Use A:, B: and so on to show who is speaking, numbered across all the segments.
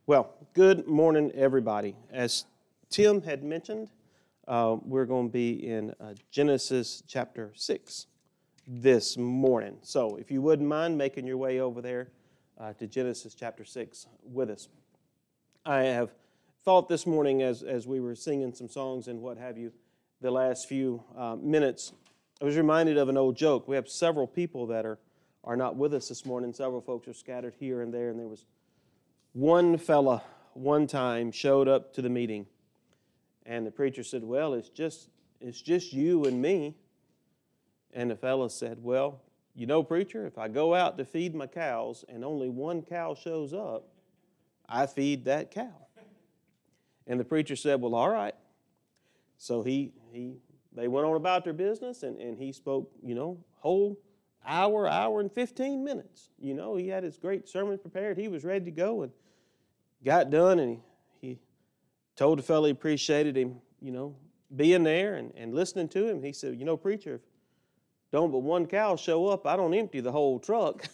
A: Well, good morning, everybody. As Tim had mentioned, we're going to be in Genesis chapter 6 this morning. So if you wouldn't mind making your way over there to Genesis chapter 6 with us. I have thought this morning as we were singing some songs and what have you the last few minutes, I was reminded of an old joke. We have several people that are not with us this morning. Several folks are scattered here and there, and there was one fella one time showed up to the meeting, and the preacher said, "Well, it's just you and me." And the fella said, "Well, you know, preacher, if I go out to feed my cows and only one cow shows up, I feed that cow." And the preacher said, "Well, all right." So they went on about their business, and he spoke, whole hour and 15 minutes. He had his great sermon prepared. He was ready to go and got done, and he told the fellow he appreciated him, being there and listening to him. He said, "Preacher, if don't but one cow show up, I don't empty the whole truck."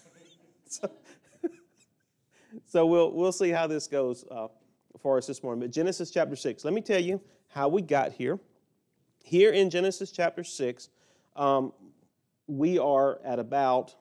A: So we'll see how this goes for us this morning. But Genesis chapter 6, let me tell you how we got here. Here in Genesis chapter 6, we are at about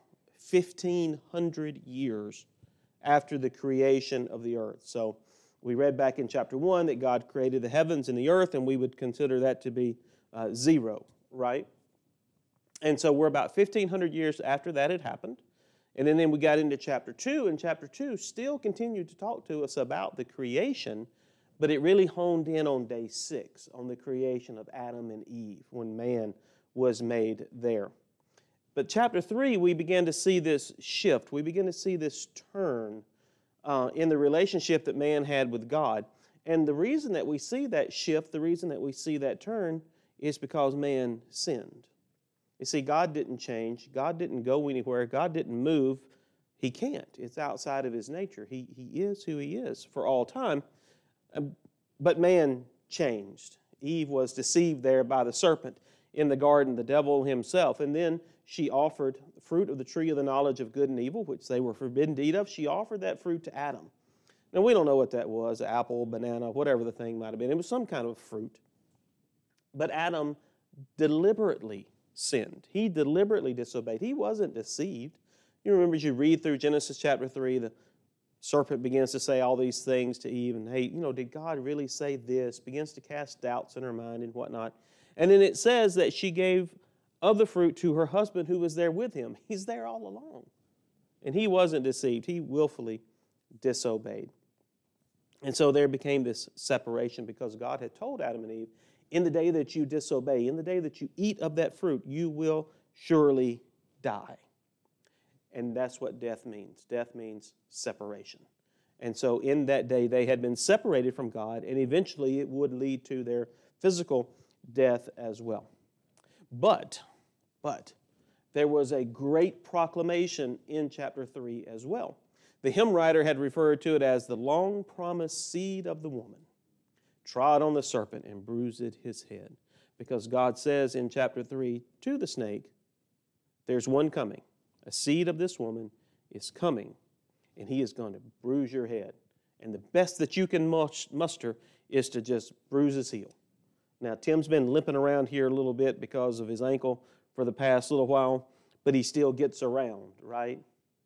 A: 1,500 years after the creation of the earth. So we read back in chapter 1 that God created the heavens and the earth, and we would consider that to be zero, right? And so we're about 1,500 years after that had happened. And then we got into chapter 2, and chapter 2 still continued to talk to us about the creation, but it really honed in on day 6, on the creation of Adam and Eve, when man was made there. But chapter 3, we began to see this shift. We begin to see this turn in the relationship that man had with God. And the reason that we see that shift, the reason that we see that turn, is because man sinned. You see, God didn't change. God didn't go anywhere. God didn't move. He can't. It's outside of his nature. He is who he is for all time. But man changed. Eve was deceived there by the serpent in the garden, the devil himself. And then she offered the fruit of the tree of the knowledge of good and evil, which they were forbidden to eat of. She offered that fruit to Adam. Now, we don't know what that was, apple, banana, whatever the thing might have been. It was some kind of fruit. But Adam deliberately sinned. He deliberately disobeyed. He wasn't deceived. You remember as you read through Genesis chapter 3, the serpent begins to say all these things to Eve, and hey, did God really say this? Begins to cast doubts in her mind and whatnot. And then it says that she gave of the fruit to her husband who was there with him. He's there all along. And he wasn't deceived. He willfully disobeyed. And so there became this separation because God had told Adam and Eve, in the day that you disobey, in the day that you eat of that fruit, you will surely die. And that's what death means. Death means separation. And so in that day, they had been separated from God, and eventually it would lead to their physical death as well. But there was a great proclamation in chapter 3 as well. The hymn writer had referred to it as the long-promised seed of the woman trod on the serpent and bruised his head. Because God says in chapter 3 to the snake, there's one coming. A seed of this woman is coming, and he is going to bruise your head. And the best that you can muster is to just bruise his heel. Now, Tim's been limping around here a little bit because of his ankle for the past little while, but he still gets around, right?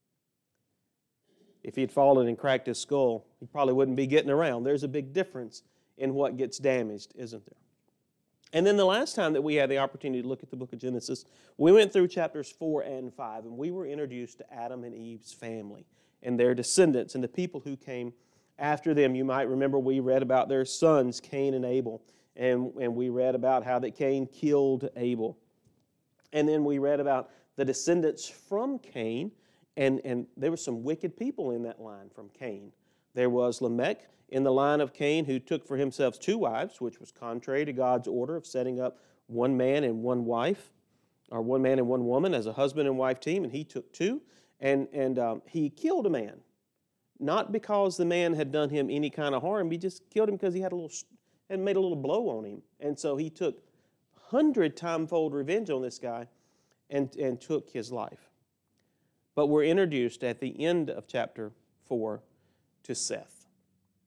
A: If he'd fallen and cracked his skull, he probably wouldn't be getting around. There's a big difference in what gets damaged, isn't there? And then the last time that we had the opportunity to look at the book of Genesis, we went through chapters 4 and 5, and we were introduced to Adam and Eve's family and their descendants and the people who came after them. You might remember we read about their sons, Cain and Abel, and we read about how that Cain killed Abel. And then we read about the descendants from Cain, and there were some wicked people in that line from Cain. There was Lamech in the line of Cain, who took for himself 2 wives, which was contrary to God's order of setting up one man and one wife, or one man and one woman as a husband and wife team, and he took 2, and he killed a man. Not because the man had done him any kind of harm, he just killed him because he had made a little blow on him. And so he took 100-timefold revenge on this guy and took his life. But we're introduced at the end of chapter 4 to Seth.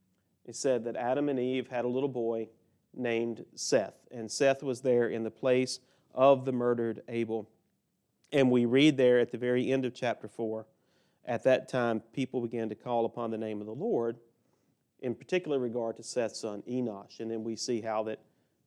A: it said that Adam and Eve had a little boy named Seth, and Seth was there in the place of the murdered Abel. And we read there at the very end of chapter 4, at that time people began to call upon the name of the Lord, in particular regard to Seth's son Enosh. And then we see how that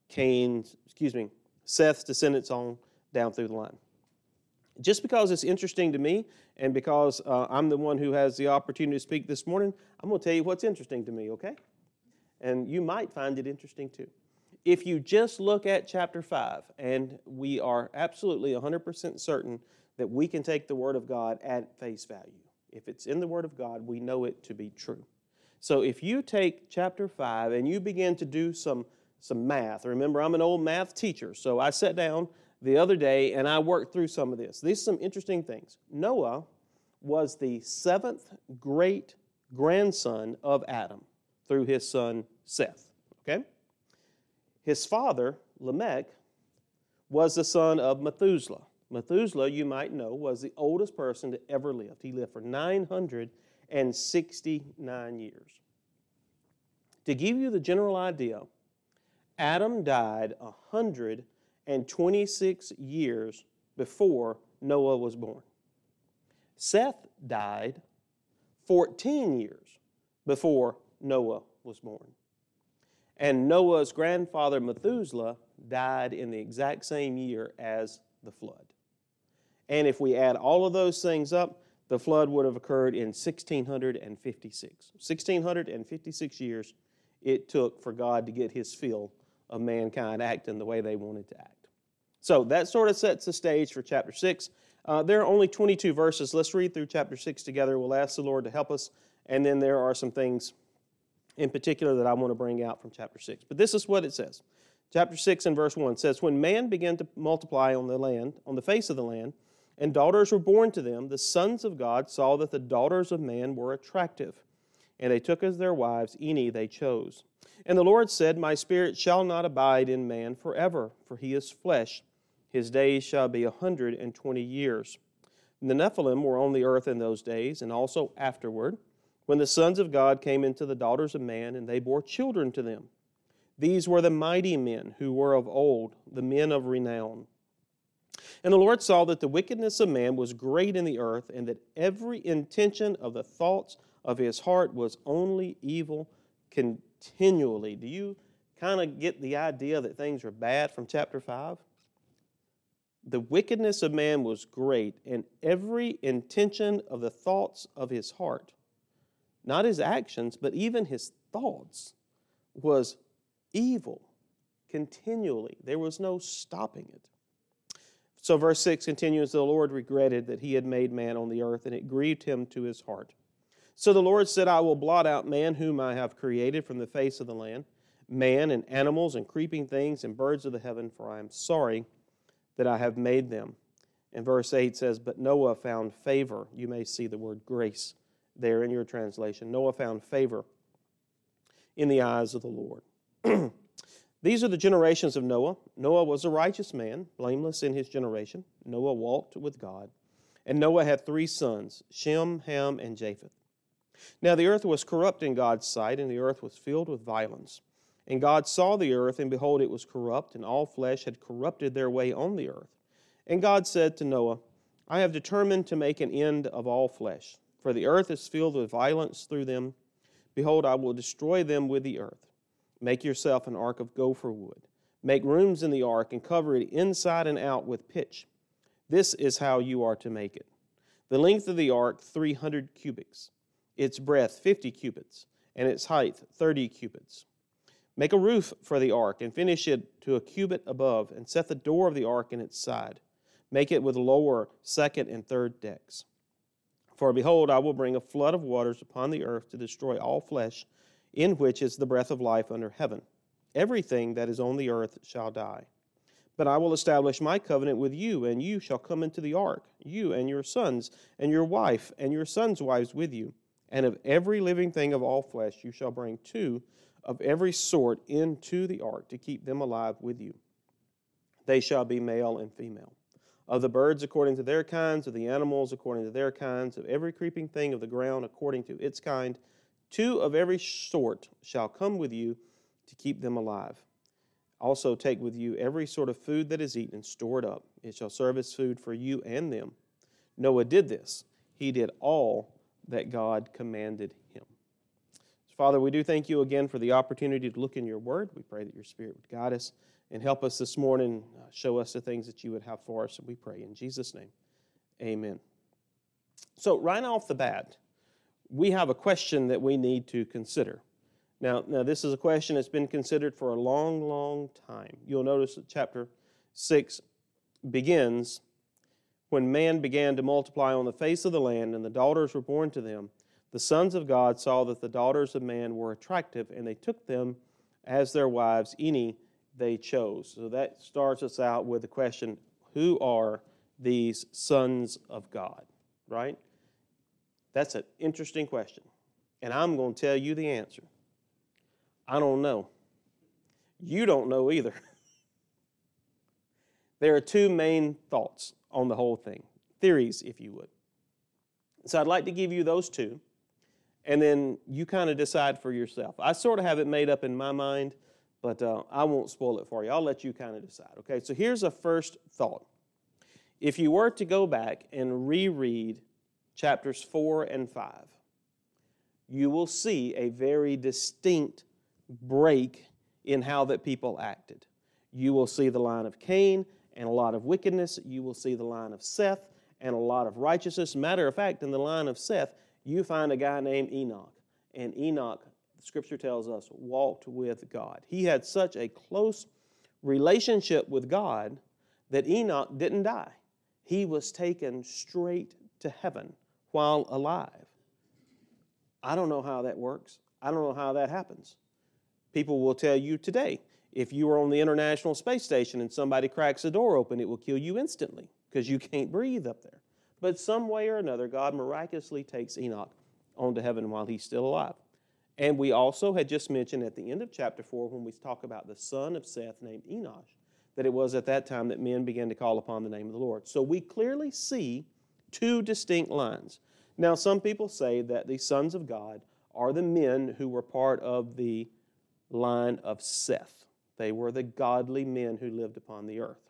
A: Seth's descendants on down through the line. Just because it's interesting to me, and because I'm the one who has the opportunity to speak this morning, I'm going to tell you what's interesting to me, okay? And you might find it interesting too. If you just look at chapter 5, and we are absolutely 100% certain that we can take the Word of God at face value. If it's in the Word of God, we know it to be true. So if you take chapter 5 and you begin to do some math, remember I'm an old math teacher, so I sat down the other day and I worked through some of this. These are some interesting things. Noah was the 7th great grandson of Adam through his son Seth, okay? His father, Lamech, was the son of Methuselah. Methuselah, you might know, was the oldest person that ever lived. He lived for 969 years. To give you the general idea, Adam died 126 years before Noah was born. Seth died 14 years before Noah was born. And Noah's grandfather Methuselah died in the exact same year as the flood. And if we add all of those things up, the flood would have occurred in 1656. 1656 years it took for God to get his fill of mankind acting the way they wanted to act. So that sort of sets the stage for chapter 6. There are only 22 verses. Let's read through chapter 6 together. We'll ask the Lord to help us. And then there are some things in particular that I want to bring out from chapter 6. But this is what it says. Chapter 6 and verse 1 says, "When man began to multiply on the land, on the face of the land, and daughters were born to them, the sons of God saw that the daughters of man were attractive. And they took as their wives any they chose. And the Lord said, My spirit shall not abide in man forever, for he is flesh. His days shall be 120 years. And the Nephilim were on the earth in those days, and also afterward, when the sons of God came into the daughters of man, and they bore children to them. These were the mighty men who were of old, the men of renown. And the Lord saw that the wickedness of man was great in the earth, and that every intention of the thoughts of his heart was only evil continually." Do you kind of get the idea that things are bad from chapter 5? The wickedness of man was great, and every intention of the thoughts of his heart, not his actions, but even his thoughts, was evil continually. There was no stopping it. So verse 6 continues, "The Lord regretted that he had made man on the earth, and it grieved him to his heart. So the Lord said, I will blot out man whom I have created from the face of the land, man and animals and creeping things and birds of the heaven, for I am sorry that I have made them." And verse 8 says, "But Noah found favor." You may see the word grace there in your translation. Noah found favor in the eyes of the Lord. These are the generations of Noah. Noah was a righteous man, blameless in his generation. Noah walked with God. And Noah had 3 sons, Shem, Ham, and Japheth. Now the earth was corrupt in God's sight, and the earth was filled with violence. And God saw the earth, and behold, it was corrupt, and all flesh had corrupted their way on the earth. And God said to Noah, I have determined to make an end of all flesh, for the earth is filled with violence through them. Behold, I will destroy them with the earth. Make yourself an ark of gopher wood. Make rooms in the ark, and cover it inside and out with pitch. This is how you are to make it. The length of the ark, 300 cubits. Its breadth, 50 cubits, and its height, 30 cubits. Make a roof for the ark, and finish it to a cubit above, and set the door of the ark in its side. Make it with lower, second, and third decks. For behold, I will bring a flood of waters upon the earth to destroy all flesh, in which is the breath of life under heaven. Everything that is on the earth shall die. But I will establish my covenant with you, and you shall come into the ark, you and your sons, and your wife, and your sons' wives with you. And of every living thing of all flesh you shall bring 2 of every sort into the ark, to keep them alive with you. They shall be male and female. Of the birds according to their kinds, of the animals according to their kinds, of every creeping thing of the ground according to its kind, 2 of every sort shall come with you to keep them alive. Also take with you every sort of food that is eaten and store it up. It shall serve as food for you and them. Noah did this. He did all that God commanded him. Father, we do thank you again for the opportunity to look in your word. We pray that your Spirit would guide us and help us this morning, show us the things that you would have for us. And we pray in Jesus' name, amen. So right off the bat, we have a question that we need to consider. Now, this is a question that's been considered for a long, long time. You'll notice that chapter 6 begins, when man began to multiply on the face of the land and the daughters were born to them, the sons of God saw that the daughters of man were attractive, and they took them as their wives, any they chose. So that starts us out with the question, who are these sons of God, right? That's an interesting question, and I'm going to tell you the answer. I don't know. You don't know either. There are 2 main thoughts on the whole thing, theories, if you would. So I'd like to give you those 2. And then you kind of decide for yourself. I sort of have it made up in my mind, but I won't spoil it for you. I'll let you kind of decide. Okay, so here's a first thought. If you were to go back and reread chapters 4 and 5, you will see a very distinct break in how that people acted. You will see the line of Cain and a lot of wickedness. You will see the line of Seth and a lot of righteousness. Matter of fact, in the line of Seth, you find a guy named Enoch. And Enoch, the Scripture tells us, walked with God. He had such a close relationship with God that Enoch didn't die. He was taken straight to heaven while alive. I don't know how that works. I don't know how that happens. People will tell you today, if you are on the International Space Station and somebody cracks the door open, it will kill you instantly because you can't breathe up there. But some way or another, God miraculously takes Enoch onto heaven while he's still alive. And we also had just mentioned at the end of chapter 4, when we talk about the son of Seth named Enosh, that it was at that time that men began to call upon the name of the Lord. So we clearly see 2 distinct lines. Now, some people say that the sons of God are the men who were part of the line of Seth. They were the godly men who lived upon the earth.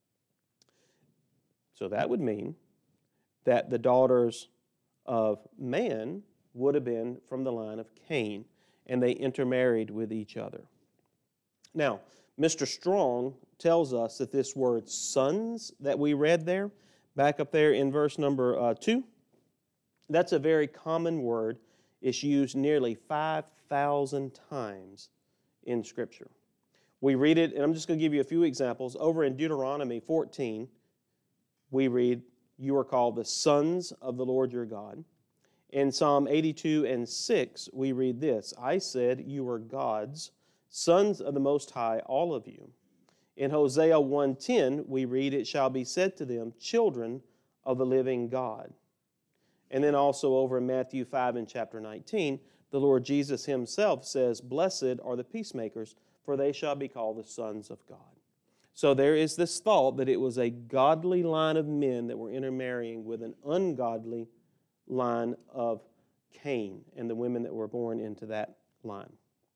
A: So that would mean that the daughters of man would have been from the line of Cain, and they intermarried with each other. Now, Mr. Strong tells us that this word sons that we read there, back up there in verse number 2, that's a very common word. It's used nearly 5,000 times in Scripture. We read it, and I'm just going to give you a few examples. Over in Deuteronomy 14, we read, "You are called the sons of the Lord your God." In Psalm 82 and 6, we read this, "I said, you are gods, sons of the Most High, all of you." In Hosea 1:10, we read, "It shall be said to them, children of the living God." And then also over in Matthew 5 and chapter 19, the Lord Jesus himself says, "Blessed are the peacemakers, for they shall be called the sons of God." So there is this thought that it was a godly line of men that were intermarrying with an ungodly line of Cain and the women that were born into that line.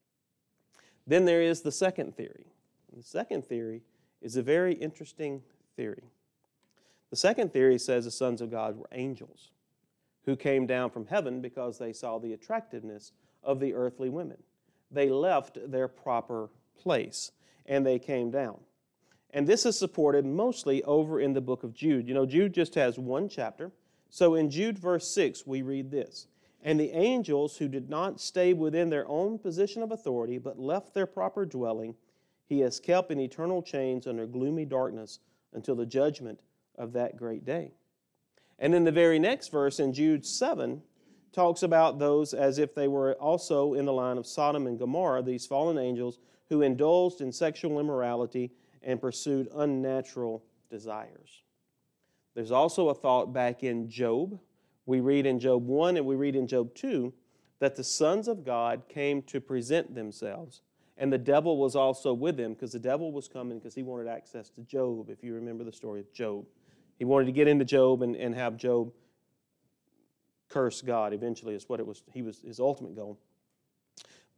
A: Then there is the second theory. The second theory is a very interesting theory. The second theory says the sons of God were angels who came down from heaven because they saw the attractiveness of the earthly women. They left their proper place and they came down. And this is supported mostly over in the book of Jude. You know, Jude just has 1 chapter. So in Jude verse 6, we read this, "And the angels who did not stay within their own position of authority, but left their proper dwelling, he has kept in eternal chains under gloomy darkness until the judgment of that great day." And then the very next verse in Jude 7 talks about those as if they were also in the line of Sodom and Gomorrah, these fallen angels who indulged in sexual immorality and pursued unnatural desires. There's also a thought back in Job. We read in Job 1 and we read in Job 2 that the sons of God came to present themselves, and the devil was also with them because the devil was coming because he wanted access to Job, if you remember the story of Job. He wanted to get into Job and have Job curse God. Eventually, is what it was. His ultimate goal.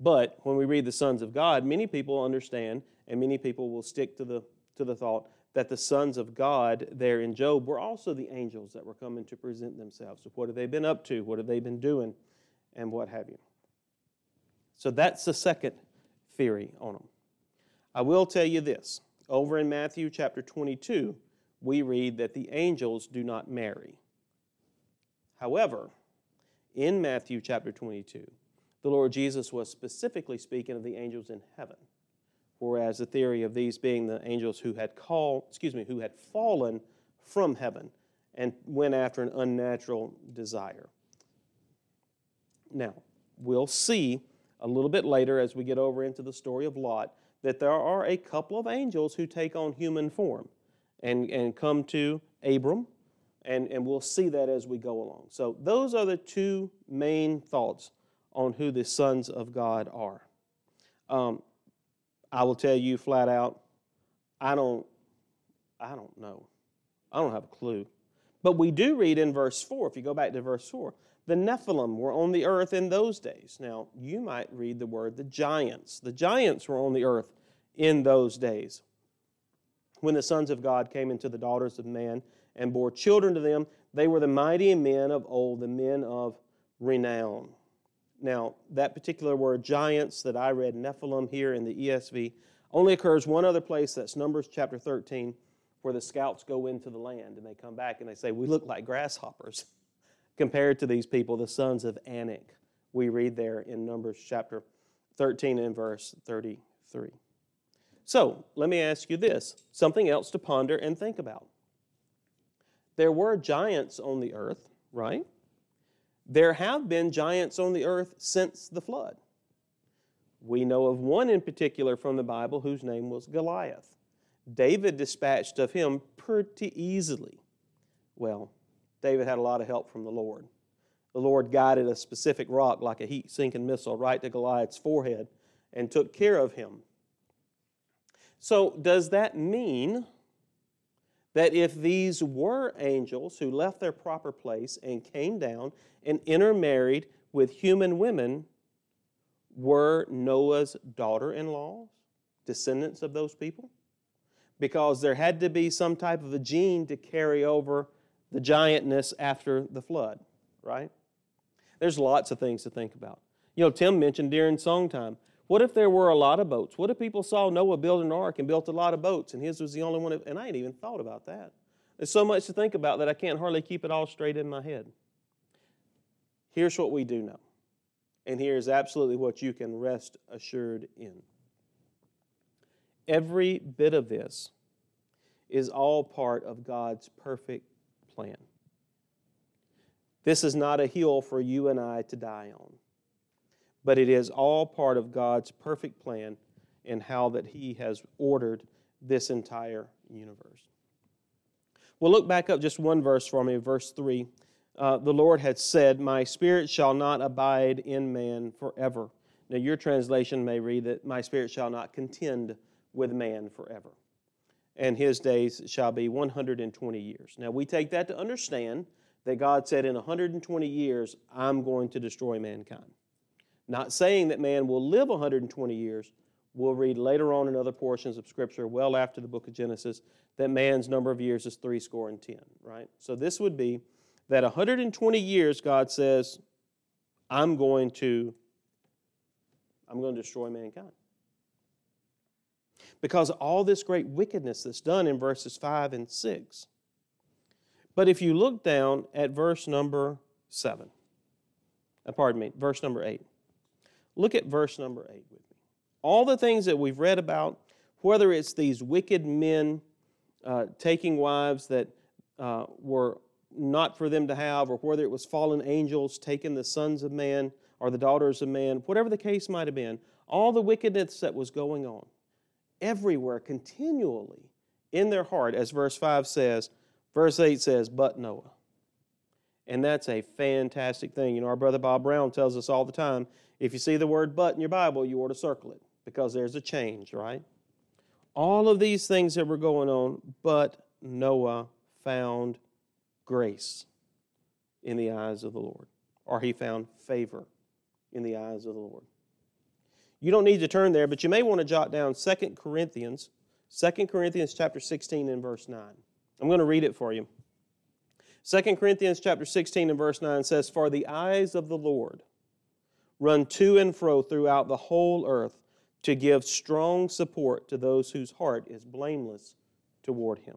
A: But when we read the sons of God, many people understand, and many people will stick to the thought that the sons of God there in Job were also the angels that were coming to present themselves. So what have they been up to? What have they been doing? And what have you. So that's the second theory on them. I will tell you this. Over in Matthew chapter 22, we read that the angels do not marry. However, in Matthew chapter 22, the Lord Jesus was specifically speaking of the angels in heaven, whereas the theory of these being the angels who had fallen from heaven and went after an unnatural desire. Now, we'll see a little bit later as we get over into the story of Lot that there are a couple of angels who take on human form and come to Abram, and we'll see that as we go along. So those are the two main thoughts on who the sons of God are. I will tell you flat out, I don't know. I don't have a clue. But we do read in verse 4, if you go back to verse 4, the Nephilim were on the earth in those days. Now, you might read the word the giants. The giants were on the earth in those days. When the sons of God came into the daughters of man and bore children to them, they were the mighty men of old, the men of renown. Now, that particular word, giants, that I read, Nephilim here in the ESV, only occurs one other place, that's Numbers chapter 13, where the scouts go into the land and they come back and they say, we look like grasshoppers compared to these people, the sons of Anak. We read there in Numbers chapter 13 and verse 33. So, let me ask you this, something else to ponder and think about. There were giants on the earth, right? There have been giants on the earth since the flood. We know of one in particular from the Bible whose name was Goliath. David dispatched of him pretty easily. Well, David had a lot of help from the Lord. The Lord guided a specific rock like a heat-sinking missile right to Goliath's forehead and took care of him. So does that mean that if these were angels who left their proper place and came down and intermarried with human women, were Noah's daughter-in-laws descendants of those people? Because there had to be some type of a gene to carry over the giantness after the flood, right? There's lots of things to think about. You know, Tim mentioned during song time, what if there were a lot of boats? What if people saw Noah build an ark and built a lot of boats and his was the only one? And I ain't even thought about that. There's so much to think about that I can't hardly keep it all straight in my head. Here's what we do know. And here's absolutely what you can rest assured in. Every bit of this is all part of God's perfect plan. This is not a hill for you and I to die on, but it is all part of God's perfect plan and how that He has ordered this entire universe. Well, look back up just one verse for me, verse 3. The Lord had said, my spirit shall not abide in man forever. Now, your translation may read that my spirit shall not contend with man forever. And his days shall be 120 years. Now, we take that to understand that God said in 120 years, I'm going to destroy mankind. Not saying that man will live 120 years. We'll read later on in other portions of Scripture, well after the book of Genesis, that man's number of years is 70, right? So this would be that 120 years, God says, I'm going to destroy mankind. Because of all this great wickedness that's done in verses 5 and 6. But if you look down at verse number 8. Look at verse number 8 with me. All the things that we've read about, whether it's these wicked men taking wives that were not for them to have, or whether it was fallen angels taking the sons of man or the daughters of man, whatever the case might have been, all the wickedness that was going on, everywhere, continually, in their heart, as verse 5 says, verse 8 says, but Noah. And that's a fantastic thing. You know, our brother Bob Brown tells us all the time, if you see the word but in your Bible, you ought to circle it, because there's a change, right? All of these things that were going on, but Noah found grace in the eyes of the Lord, or he found favor in the eyes of the Lord. You don't need to turn there, but you may want to jot down 2 Corinthians chapter 16 and verse 9. I'm going to read it for you. 2 Corinthians chapter 16 and verse 9 says, "For the eyes of the Lord run to and fro throughout the whole earth to give strong support to those whose heart is blameless toward Him."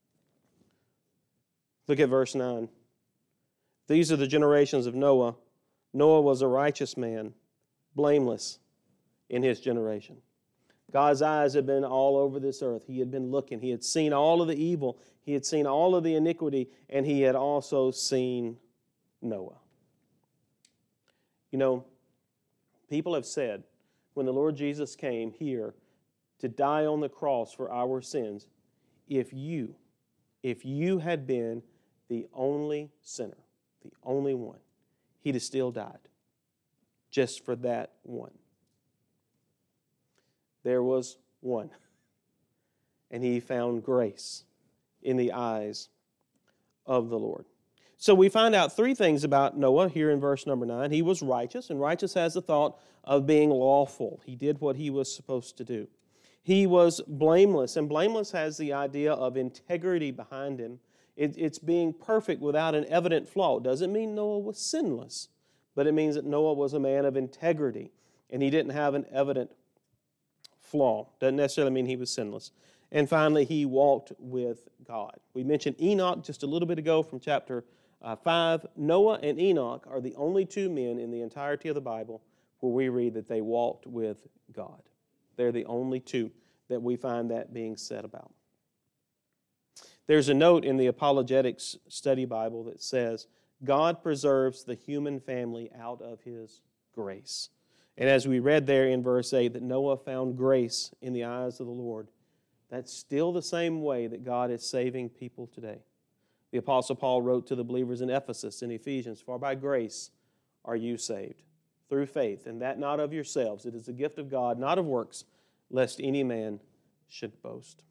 A: Look at verse 9. "These are the generations of Noah. Noah was a righteous man, blameless in his generation." God's eyes had been all over this earth. He had been looking. He had seen all of the evil. He had seen all of the iniquity, and He had also seen Noah. You know, people have said when the Lord Jesus came here to die on the cross for our sins, if you had been the only sinner, the only one, He'd have still died just for that one. There was one, and He found grace in the eyes of the Lord. So we find out three things about Noah here in verse number 9. He was righteous, and righteous has the thought of being lawful. He did what he was supposed to do. He was blameless, and blameless has the idea of integrity behind him. It's being perfect without an evident flaw. It doesn't mean Noah was sinless, but it means that Noah was a man of integrity, and he didn't have an evident flaw. Doesn't necessarily mean he was sinless. And finally, he walked with God. We mentioned Enoch just a little bit ago from chapter 5. Noah and Enoch are the only two men in the entirety of the Bible where we read that they walked with God. They're the only two that we find that being said about. There's a note in the Apologetics Study Bible that says, God preserves the human family out of His grace. And as we read there in verse 8, that Noah found grace in the eyes of the Lord, that's still the same way that God is saving people today. The Apostle Paul wrote to the believers in Ephesus in Ephesians, "For by grace are you saved, through faith, and that not of yourselves. It is the gift of God, not of works, lest any man should boast."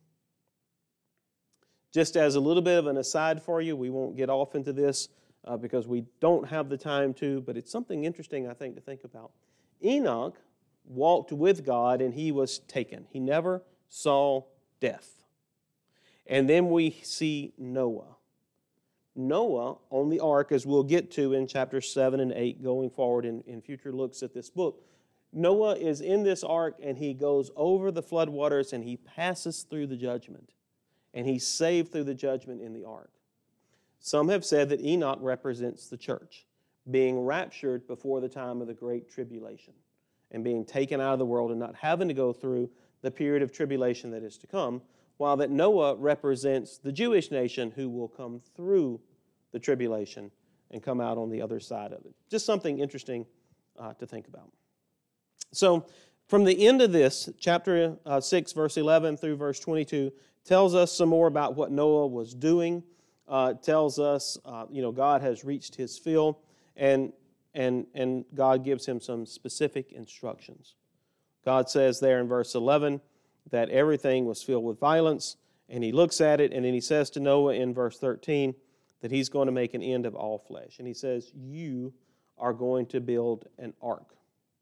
A: Just as a little bit of an aside for you, we won't get off into this because we don't have the time to, but it's something interesting, I think, to think about. Enoch walked with God and he was taken. He never saw death. And then we see Noah. Noah on the ark, as we'll get to in chapters 7 and 8 going forward in future looks at this book. Noah is in this ark and he goes over the floodwaters and he passes through the judgment. And he's saved through the judgment in the ark. Some have said that Enoch represents the church, being raptured before the time of the Great Tribulation and being taken out of the world and not having to go through the period of tribulation that is to come, while that Noah represents the Jewish nation who will come through the tribulation and come out on the other side of it. Just something interesting to think about. So from the end of this, chapter 6, verse 11 through verse 22, tells us some more about what Noah was doing. Tells us, God has reached his fill, and God gives him some specific instructions. God says there in verse 11 that everything was filled with violence, and he looks at it, and then he says to Noah in verse 13 that he's going to make an end of all flesh. And he says, you are going to build an ark.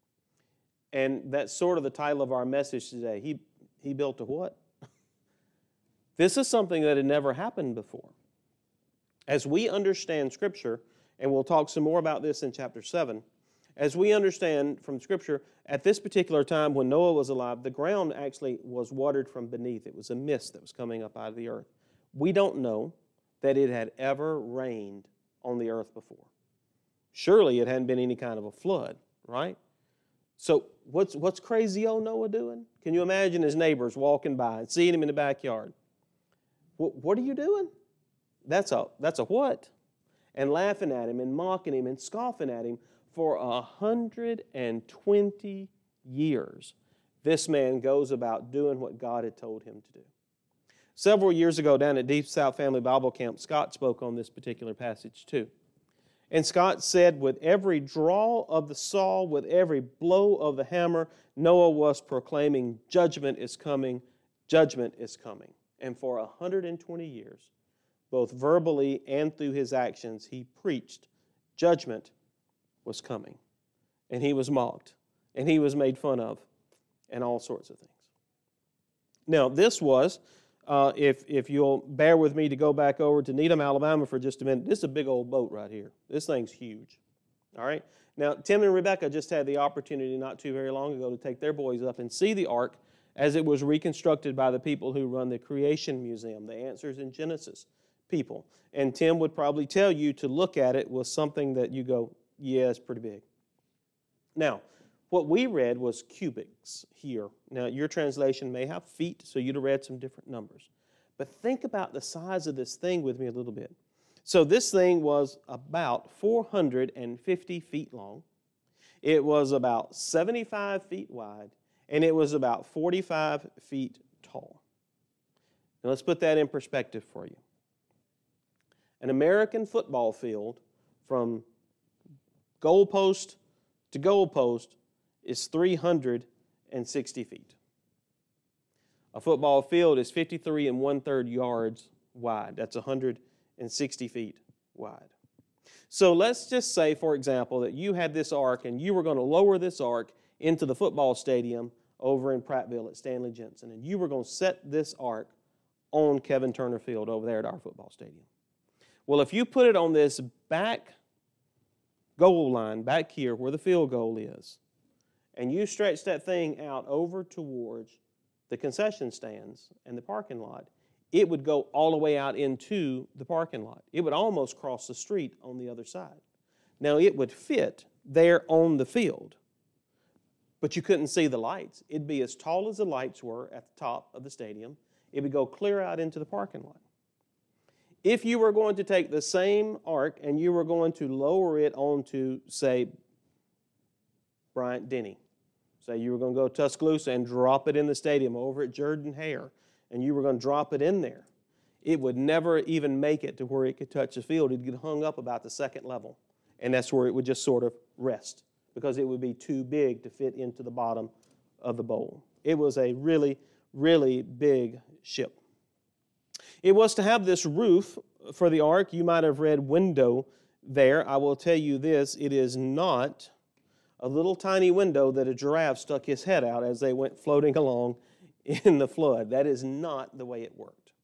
A: And that's sort of the title of our message today. He built a what? This is something that had never happened before. As we understand Scripture, and we'll talk some more about this in chapter 7, as we understand from Scripture, at this particular time when Noah was alive, the ground actually was watered from beneath. It was a mist that was coming up out of the earth. We don't know that it had ever rained on the earth before. Surely it hadn't been any kind of a flood, right? So what's crazy old Noah doing? Can you imagine his neighbors walking by and seeing him in the backyard? What are you doing? That's a what? And laughing at him and mocking him and scoffing at him for 120 years. This man goes about doing what God had told him to do. Several years ago down at Deep South Family Bible Camp, Scott spoke on this particular passage too. And Scott said, with every draw of the saw, with every blow of the hammer, Noah was proclaiming, judgment is coming, judgment is coming. And for 120 years, both verbally and through his actions, he preached judgment was coming. And he was mocked, and he was made fun of, and all sorts of things. Now, this was, if you'll bear with me to go back over to Needham, Alabama for just a minute, this is a big old boat right here. This thing's huge. All right? Now, Tim and Rebecca just had the opportunity not too very long ago to take their boys up and see the ark as it was reconstructed by the people who run the Creation Museum, the Answers in Genesis people. And Tim would probably tell you to look at it was something that you go, yeah, it's pretty big. Now, what we read was cubits here. Now, your translation may have feet, so you'd have read some different numbers. But think about the size of this thing with me a little bit. So this thing was about 450 feet long. It was about 75 feet wide, and it was about 45 feet tall. Now, let's put that in perspective for you. An American football field from goalpost to goalpost is 360 feet. A football field is 53 1/3 yards wide. That's 160 feet wide. So let's just say, for example, that you had this ark and you were going to lower this ark into the football stadium over in Prattville at Stanley Jensen, and you were going to set this ark on Kevin Turner Field over there at our football stadium. Well, if you put it on this back goal line, back here where the field goal is, and you stretch that thing out over towards the concession stands and the parking lot, it would go all the way out into the parking lot. It would almost cross the street on the other side. Now, it would fit there on the field, but you couldn't see the lights. It'd be as tall as the lights were at the top of the stadium. It would go clear out into the parking lot. If you were going to take the same ark and you were going to lower it onto, say, Bryant-Denny, say you were going to go to Tuscaloosa and drop it in the stadium over at Jordan-Hare, and you were going to drop it in there, it would never even make it to where it could touch the field. It'd get hung up about the second level, and that's where it would just sort of rest because it would be too big to fit into the bottom of the bowl. It was a really, really big ship. It was to have this roof for the ark. You might have read window there. I will tell you this, it is not a little tiny window that a giraffe stuck his head out as they went floating along in the flood. That is not the way it worked.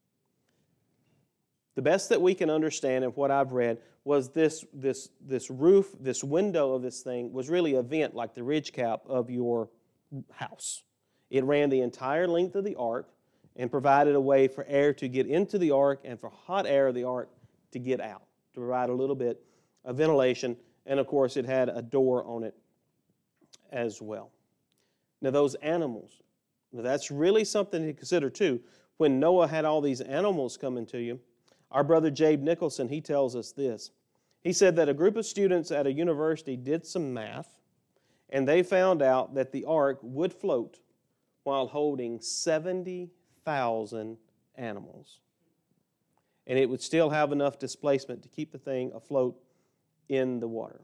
A: The best that we can understand of what I've read was this roof, this window of this thing was really a vent like the ridge cap of your house. It ran the entire length of the ark and provided a way for air to get into the ark and for hot air of the ark to get out, to provide a little bit of ventilation. And, of course, it had a door on it as well. Now, those animals, now that's really something to consider, too. When Noah had all these animals coming to you, our brother Jabe Nicholson, he tells us this. He said that a group of students at a university did some math, and they found out that the ark would float while holding 70,000 animals. And it would still have enough displacement to keep the thing afloat in the water.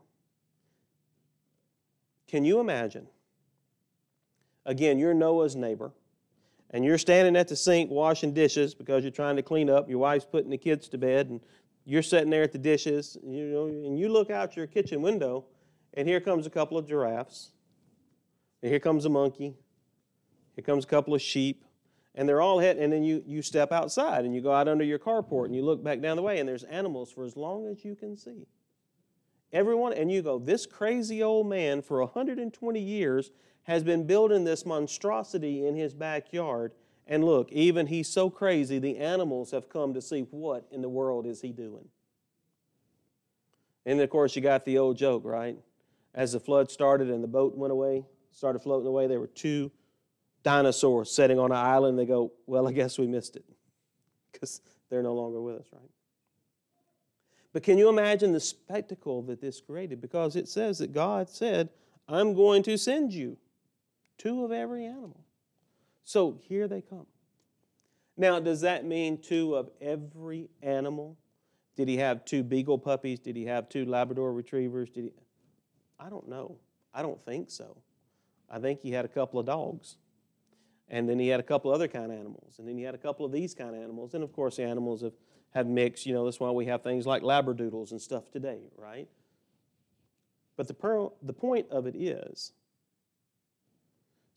A: Can you imagine? Again, you're Noah's neighbor, and you're standing at the sink washing dishes because you're trying to clean up. Your wife's putting the kids to bed, and you're sitting there at the dishes, and you look out your kitchen window, and here comes a couple of giraffes, and here comes a monkey, here comes a couple of sheep, and they're all heading, and then you step outside, and you go out under your carport, and you look back down the way, and there's animals for as long as you can see. Everyone, and you go, this crazy old man for 120 years has been building this monstrosity in his backyard, and look, even he's so crazy, the animals have come to see what in the world is he doing. And, of course, you got the old joke, right? As the flood started and the boat went away, started floating away, there were two dinosaurs sitting on an island. They go, well, I guess we missed it because they're no longer with us, right? But can you imagine the spectacle that this created? Because it says that God said, I'm going to send you 2 of every animal. So here they come. Now, does that mean 2 of every animal? Did he have 2 beagle puppies? Did he have 2 Labrador retrievers? I don't know. I don't think so. I think he had a couple of dogs. And then he had a couple other kind of animals. And then he had a couple of these kind of animals. And, of course, the animals have mixed. That's why we have things like Labradoodles and stuff today, right? But the point of it is,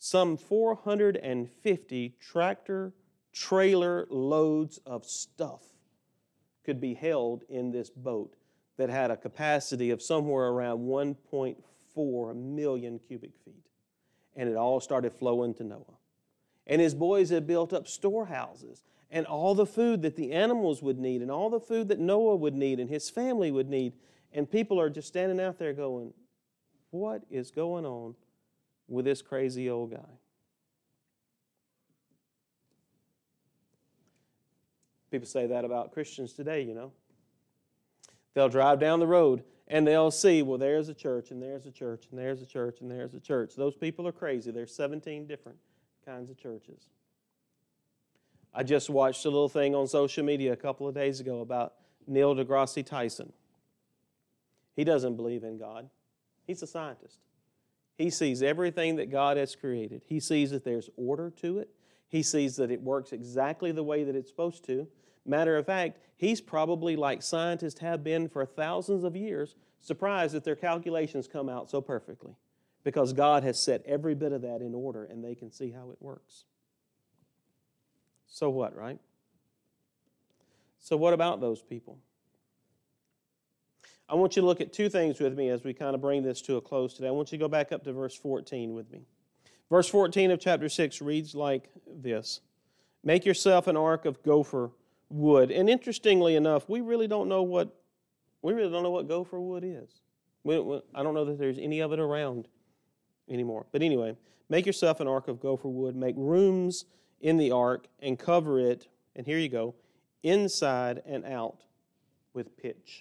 A: some 450 tractor trailer loads of stuff could be held in this boat that had a capacity of somewhere around 1.4 million cubic feet. And it all started flowing to Noah. And his boys had built up storehouses and all the food that the animals would need and all the food that Noah would need and his family would need. And people are just standing out there going, what is going on with this crazy old guy? People say that about Christians today, you know. They'll drive down the road and they'll see, well, there's a church and there's a church and there's a church and there's a church. Those people are crazy. There's 17 different kinds of churches. I just watched a little thing on social media a couple of days ago about Neil deGrasse Tyson. He doesn't believe in God. He's a scientist. He sees everything that God has created. He sees that there's order to it. He sees that it works exactly the way that it's supposed to. Matter of fact, he's probably, like scientists have been for thousands of years, surprised that their calculations come out so perfectly because God has set every bit of that in order and they can see how it works. So what, right? So what about those people? I want you to look at two things with me as we kind of bring this to a close today. I want you to go back up to verse 14 with me. Verse 14 of chapter 6 reads like this. Make yourself an ark of gopher wood. And interestingly enough, we really don't know what gopher wood is. I don't know that there's any of it around anymore. But anyway, make yourself an ark of gopher wood. Make rooms in the ark and cover it, and here you go, inside and out with pitch.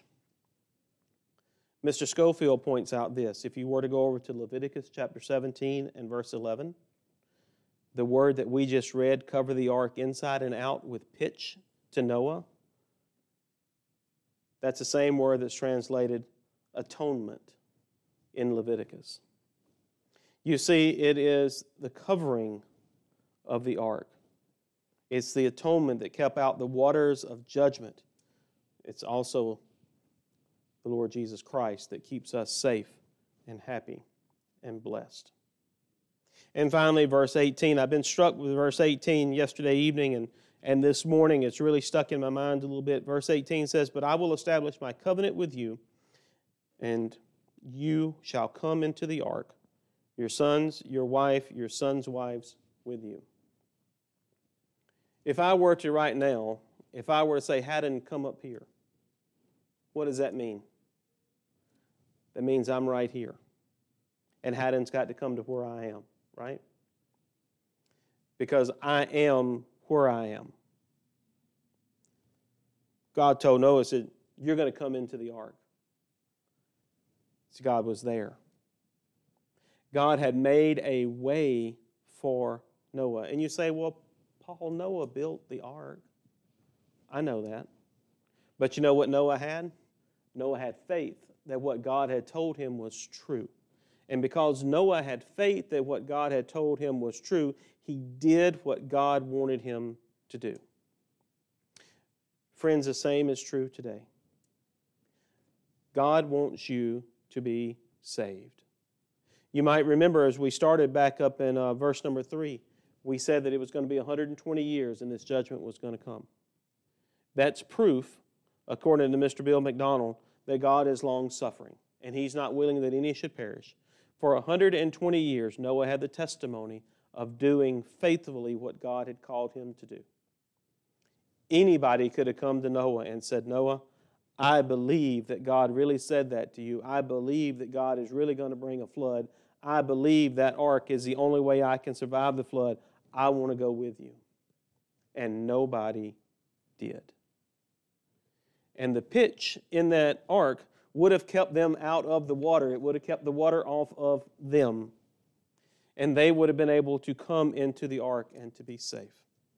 A: Mr. Schofield points out this. If you were to go over to Leviticus chapter 17 and verse 11, the word that we just read, cover the ark inside and out with pitch to Noah, that's the same word that's translated atonement in Leviticus. You see, it is the covering of the ark. It's the atonement that kept out the waters of judgment. It's also the Lord Jesus Christ that keeps us safe and happy and blessed. And finally, verse 18. I've been struck with verse 18 yesterday evening, and this morning it's really stuck in my mind a little bit. Verse 18 says, but I will establish my covenant with you, and you shall come into the ark, your sons, your wife, your sons' wives with you. If I were to right now, if I were to say, Haddon, come up here, what does that mean? That means I'm right here. And Haddon's got to come to where I am, right? Because I am where I am. God told Noah, said, you're going to come into the ark. So God was there. God had made a way for Noah. And you say, well, Paul, Noah built the ark. I know that. But you know what Noah had? Noah had faith that what God had told him was true. And because Noah had faith that what God had told him was true, he did what God wanted him to do. Friends, the same is true today. God wants you to be saved. You might remember as we started back up in verse number 3, we said that it was going to be 120 years and this judgment was going to come. That's proof, according to Mr. Bill McDonald, that God is long-suffering and He's not willing that any should perish. For 120 years, Noah had the testimony of doing faithfully what God had called him to do. Anybody could have come to Noah and said, Noah, I believe that God really said that to you. I believe that God is really going to bring a flood. I believe that ark is the only way I can survive the flood. I want to go with you. And nobody did. And the pitch in that ark would have kept them out of the water. It would have kept the water off of them. And they would have been able to come into the ark and to be safe.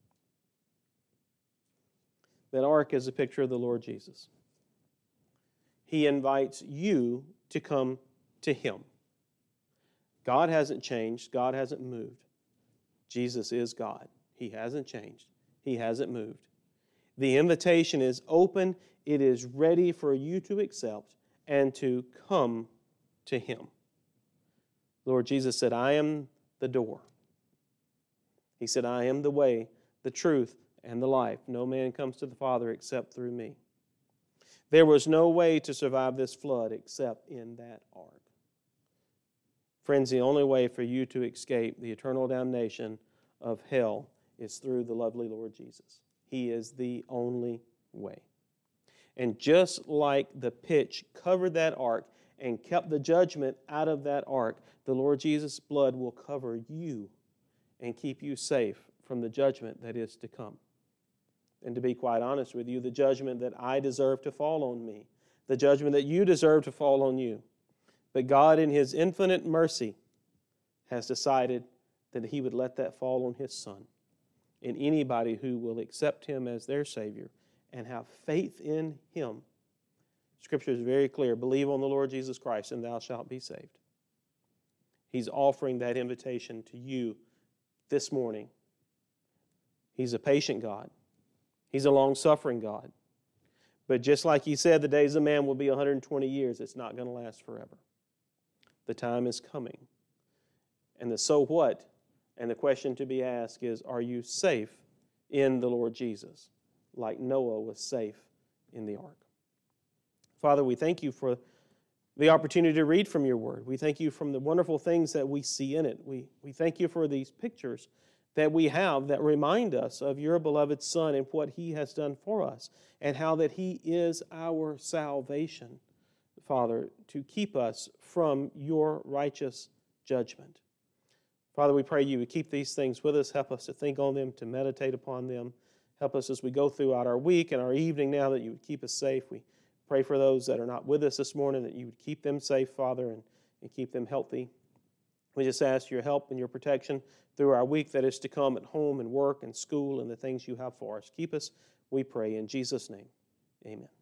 A: That ark is a picture of the Lord Jesus. He invites you to come to Him. God hasn't changed. God hasn't moved. Jesus is God. He hasn't changed. He hasn't moved. The invitation is open. It is ready for you to accept and to come to Him. Lord Jesus said, I am the door. He said, I am the way, the truth, and the life. No man comes to the Father except through me. There was no way to survive this flood except in that ark. Friends, the only way for you to escape the eternal damnation of hell is through the lovely Lord Jesus. He is the only way. And just like the pitch covered that ark and kept the judgment out of that ark, the Lord Jesus' blood will cover you and keep you safe from the judgment that is to come. And to be quite honest with you, the judgment that I deserve to fall on me, the judgment that you deserve to fall on you. But God, in His infinite mercy, has decided that He would let that fall on His Son. And anybody who will accept Him as their Savior and have faith in Him, Scripture is very clear, believe on the Lord Jesus Christ and thou shalt be saved. He's offering that invitation to you this morning. He's a patient God. He's a long-suffering God. But just like He said, the days of man will be 120 years. It's not going to last forever. The time is coming. And the so what, and the question to be asked is, are you safe in the Lord Jesus, like Noah was safe in the ark? Father, we thank You for the opportunity to read from Your Word. We thank You for the wonderful things that we see in it. We thank You for these pictures that we have that remind us of Your beloved Son and what He has done for us, and how that He is our salvation, Father, to keep us from Your righteous judgment. Father, we pray You would keep these things with us. Help us to think on them, to meditate upon them. Help us as we go throughout our week and our evening now, that You would keep us safe. We pray for those that are not with us this morning, that You would keep them safe, Father, and keep them healthy. We just ask Your help and Your protection through our week that is to come at home and work and school and the things You have for us. Keep us, we pray, in Jesus' name. Amen.